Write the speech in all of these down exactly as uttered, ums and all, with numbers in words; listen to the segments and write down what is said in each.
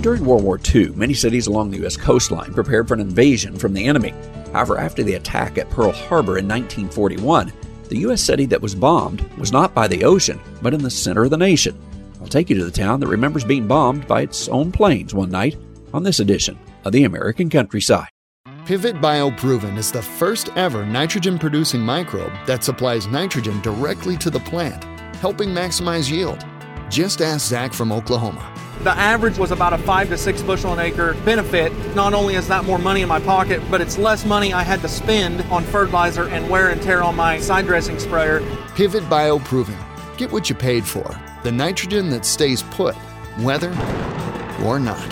During World War Two, many cities along the U S coastline prepared for an invasion from the enemy. However, after the attack at Pearl Harbor in nineteen forty-one, the U S city that was bombed was not by the ocean, but in the center of the nation. I'll take you to the town that remembers being bombed by its own planes one night on this edition of the American Countryside. Pivot BioProven is the first ever nitrogen-producing microbe that supplies nitrogen directly to the plant, helping maximize yield. Just ask Zach from Oklahoma. The average was about a five to six bushel an acre benefit. Not only is that more money in my pocket, but it's less money I had to spend on fertilizer and wear and tear on my side dressing sprayer. Pivot BioProven. Get what you paid for. The nitrogen that stays put, whether or not.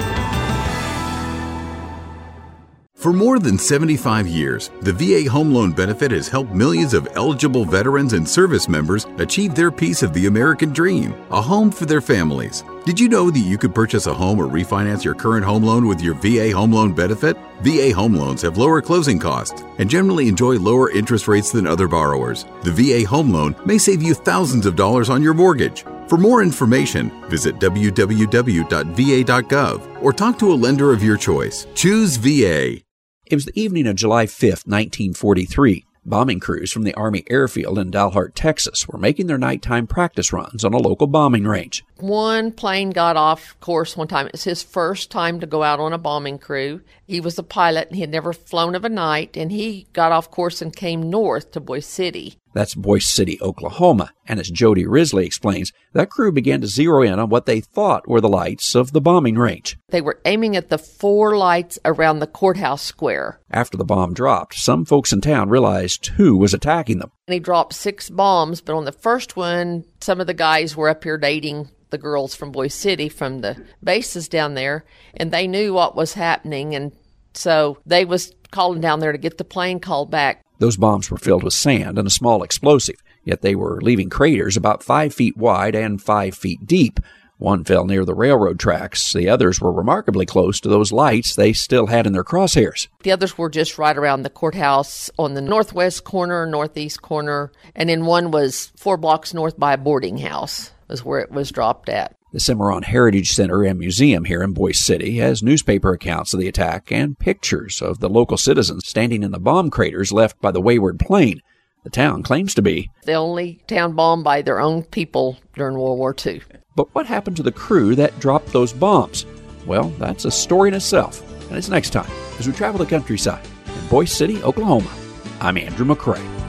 For more than seventy-five years, the V A Home Loan Benefit has helped millions of eligible veterans and service members achieve their piece of the American dream, a home for their families. Did you know that you could purchase a home or refinance your current home loan with your V A Home Loan Benefit? V A home loans have lower closing costs and generally enjoy lower interest rates than other borrowers. The V A Home Loan may save you thousands of dollars on your mortgage. For more information, visit w w w dot v a dot gov or talk to a lender of your choice. Choose V A. It was the evening of July fifth, nineteen forty-three. Bombing crews from the Army Airfield in Dalhart, Texas, were making their nighttime practice runs on a local bombing range. One plane got off course one time. It was his first time to go out on a bombing crew. He was a pilot, and he had never flown of a night, and he got off course and came north to Boise City. That's Boise City, Oklahoma. And as Jody Risley explains, that crew began to zero in on what they thought were the lights of the bombing range. They were aiming at the four lights around the courthouse square. After the bomb dropped, some folks in town realized who was attacking them. And he dropped six bombs, but on the first one, some of the guys were up here dating the girls from Boise City from the bases down there, and they knew what was happening, and so they was calling down there to get the plane called back. Those bombs were filled with sand and a small explosive, yet they were leaving craters about five feet wide and five feet deep. One fell near the railroad tracks. The others were remarkably close to those lights they still had in their crosshairs. The others were just right around the courthouse on the northwest corner, northeast corner, and then one was four blocks north by a boarding house was where it was dropped at. The Cimarron Heritage Center and Museum here in Boise City has newspaper accounts of the attack and pictures of the local citizens standing in the bomb craters left by the wayward plane. The town claims to be the only town bombed by their own people during World War Two. But what happened to the crew that dropped those bombs? Well, that's a story in itself, and it's next time as we travel the countryside in Boise City, Oklahoma. I'm Andrew McCrae.